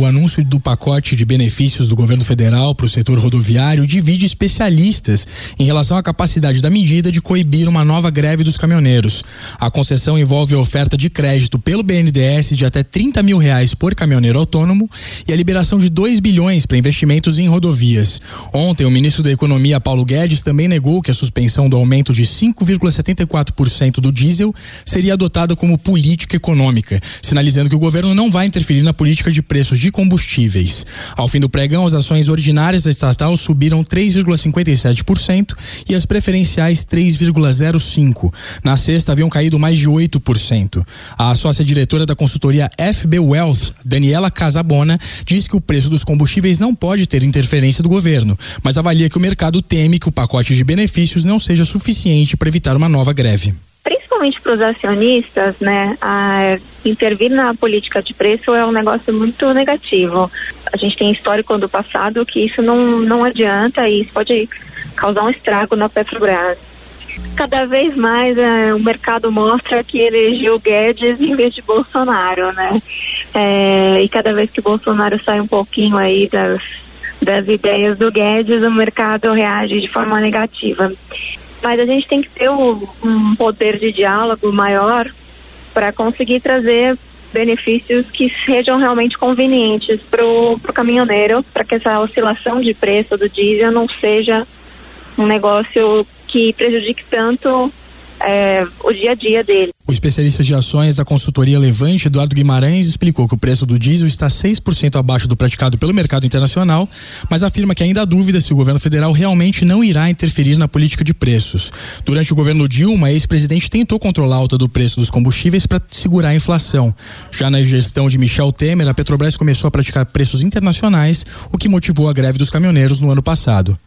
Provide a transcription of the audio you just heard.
o anúncio do pacote de benefícios do governo federal para o setor rodoviário divide especialistas em relação à capacidade da medida de coibir uma nova greve dos caminhoneiros. A concessão envolve a oferta de crédito pelo BNDES de até R$30 mil por caminhoneiro autônomo e a liberação de 2 bilhões para investimentos em rodovias. Ontem, o ministro da Economia, Paulo Guedes, também negou que a suspensão do aumento de 5,74% do diesel seria adotada como política econômica, sinalizando que o governo não vai interferir na política de preços de combustíveis. Ao fim do pregão, as ações ordinárias da estatal subiram 3,57% e as preferenciais 3,05%. Na sexta, haviam caído mais de 8%. A sócia-diretora da consultoria FB Wealth, Daniela Casabona, diz que o preço dos combustíveis não pode ter interferência do governo, mas avalia que o mercado teme que o pacote de benefícios não seja suficiente para evitar uma nova greve. Principalmente para os acionistas, né, intervir na política de preço é um negócio muito negativo. A gente tem histórico do passado que isso não adianta e isso pode causar um estrago na Petrobras. Cada vez mais o mercado mostra que elegeu Guedes em vez de Bolsonaro, né? E cada vez que Bolsonaro sai um pouquinho aí das ideias do Guedes, o mercado reage de forma negativa. Mas a gente tem que ter um poder de diálogo maior para conseguir trazer benefícios que sejam realmente convenientes para o caminhoneiro, para que essa oscilação de preço do diesel não seja um negócio que prejudique tanto o dia a dia dele. O especialista de ações da consultoria Levante, Eduardo Guimarães, explicou que o preço do diesel está 6% abaixo do praticado pelo mercado internacional, mas afirma que ainda há dúvida se o governo federal realmente não irá interferir na política de preços. Durante o governo Dilma, a ex-presidente tentou controlar a alta do preço dos combustíveis para segurar a inflação. Já na gestão de Michel Temer, a Petrobras começou a praticar preços internacionais, o que motivou a greve dos caminhoneiros no ano passado.